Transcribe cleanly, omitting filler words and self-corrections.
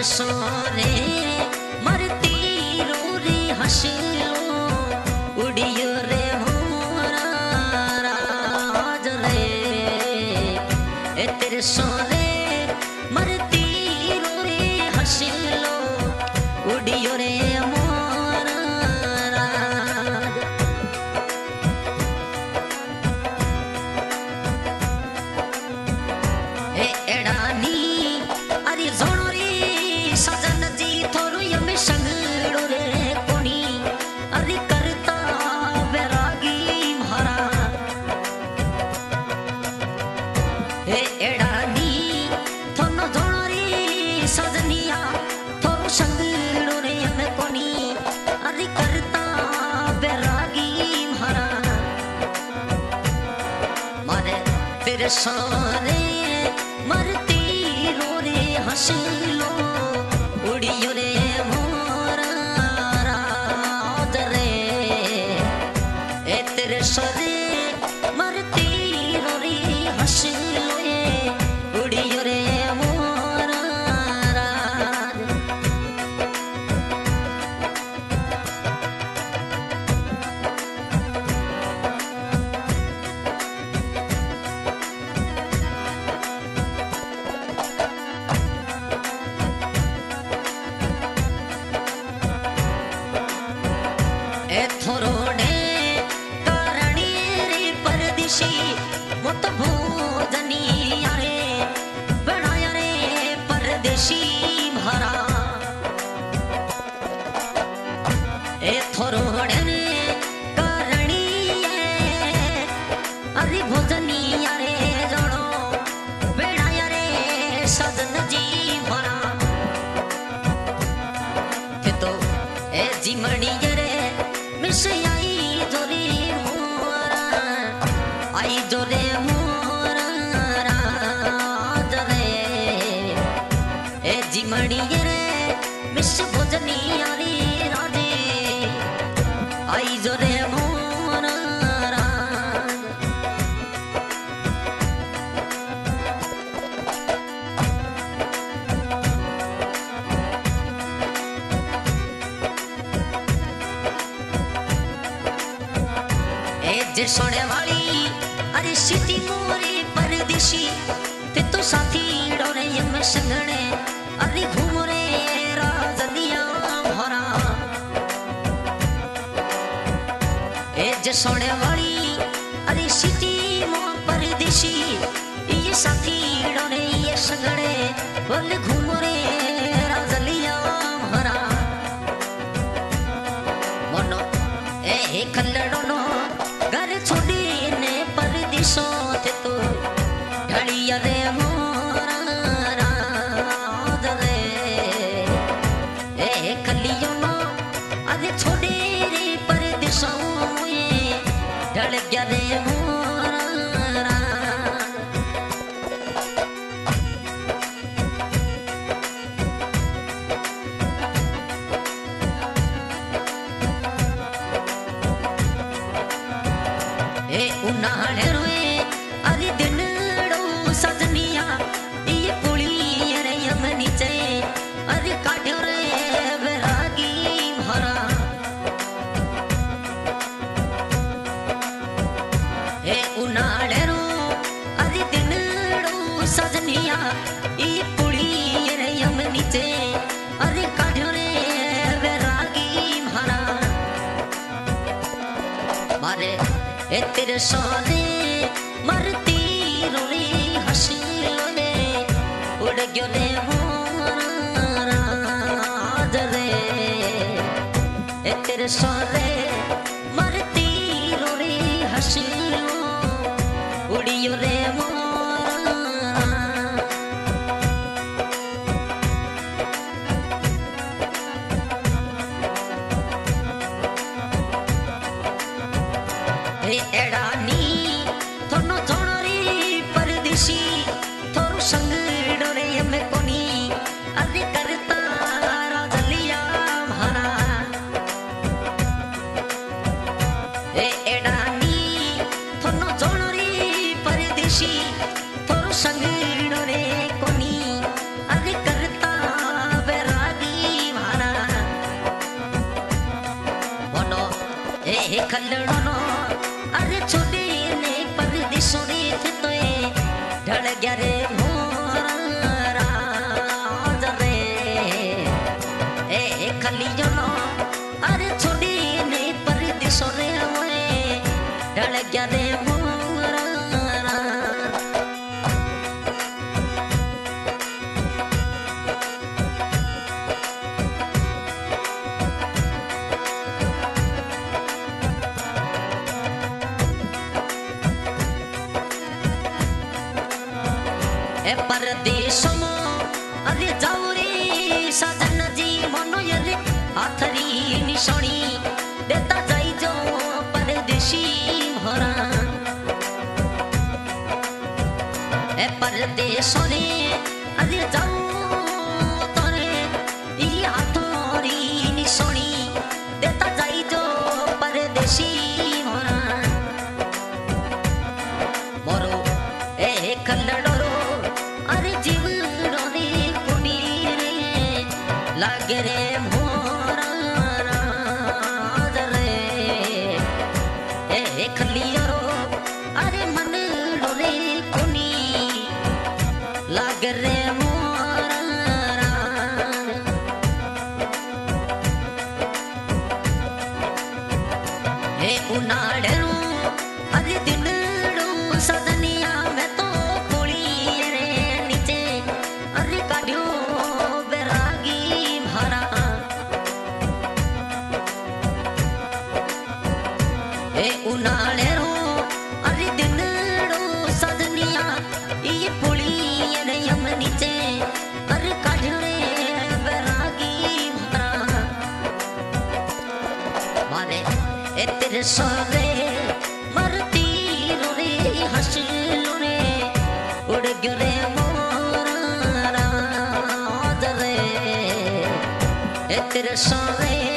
सोरे मरती रोरी हंसियो उड़ियो रे मोरा राज रे ए तेरे सोरे मरती रोरी हंसियो उड़ियो रे मोरा राज ए एड़ानी अरे जोड़ोरी सजन जी थोरू यम संगड़ो रे कोनी अरे करता बैरागी म्हारा हे एड़ानी थोनो जोड़ोरी सजनिया थोरू संगड़ो रे यम कोनी अरे करता बैरागी म्हारा मारे फिर सोरे मरती रोरे हंसिलो उड़ियो रे मोरा राज रे ए तेरे सोरे मरती रोरी हंसिलो उड़ियो रे मोरा राज ए थोरोडे करणी रे परदेशी मत भोजनी रे बनाया रे परदेशी म्हारा ए थोरोडे ने करणी अरे भोजनी रे जड़ो बनाया रे सजन जी म्हारा तो ए जिमणी रे मिस आई जोरे मोरा आई जोरे मोरा राज रे ए जिमणी रे मिस भोजनी रे राजे आई जोरे मोरा राज जे सोने वाली अरे सिटी मोरे परदेशी ते तो साथी डोरे यम संगणे अरे घूमरे राजनिया भरा ए जे सोने वाली अरे सिटी मो परदेशी ये साथी डोरे ये संगणे बोल घूमरे राजनिया भरा मनो ए कल्लड़ो नो घर छोड़ी ने परदेशों थे तो ढलिया रे मोरा राज रे ए कलियों नो अरे छोड़े रे परदेशों ये ढल गया रे मोरा राज ए उन्हाळे रोए अरे दिनड़ो सजनिया ये पुली रे यम नीचे अरे काट्यो रे बैरागी म्हारा ए उन्हाळे रो अरे दिनड़ो सजनिया ये पुली रे यम नीचे अरे काट्यो रे बैरागी म्हारा मारे ए तेरे सोने मरती रोरी हंसियो रे उड़ गयो रे मोरा राज रे ए तेरे सोने मरती रोरी हंसियो उड़ियो रे मोरा एड़ानी थोनो थोड़ी परदेशी थोरू संगड़ो रे यम कोनी अरे करता राजलिया म्हारा ए एड़ानी थोनो थोड़ी परदेशी थोरू संगड़ो रे कोनी अरे करता मनो अरे छोटे ने परदेशों रे थे तो ये ढल गया रे मोरा रे ए खलियो नो अरे छोटे ने परदेशों रे मोए ढल गया रे मोरा ए परदेशों अरे जाऊ रे सजन जी मनो ये आथरी निशानी देता जाई जो परदेशी भरा ए परदेशों रे अरे जाऊ तोरे ई आथरी निशानी देता जाई जो परदेशी भरा मोरो ए कल्लड़ो लागे रे मोरा रे ए खलियो अरे मन डोले कोनी लागे रे मोरा ए उनाड़ो अरे दिनड़ो सदनिया में तो कोली रे नीचे अरे काढ़ो ए उनाड़ो अरे दिनड़ो सदनिया ये पुली रे यम नीचे अरे काढ़ने बैरागी भरा मारे ए तेरे सोरे मरती लो रे हंस लो रे उड़ गयो रे मोरा रे ए तेरे सोरे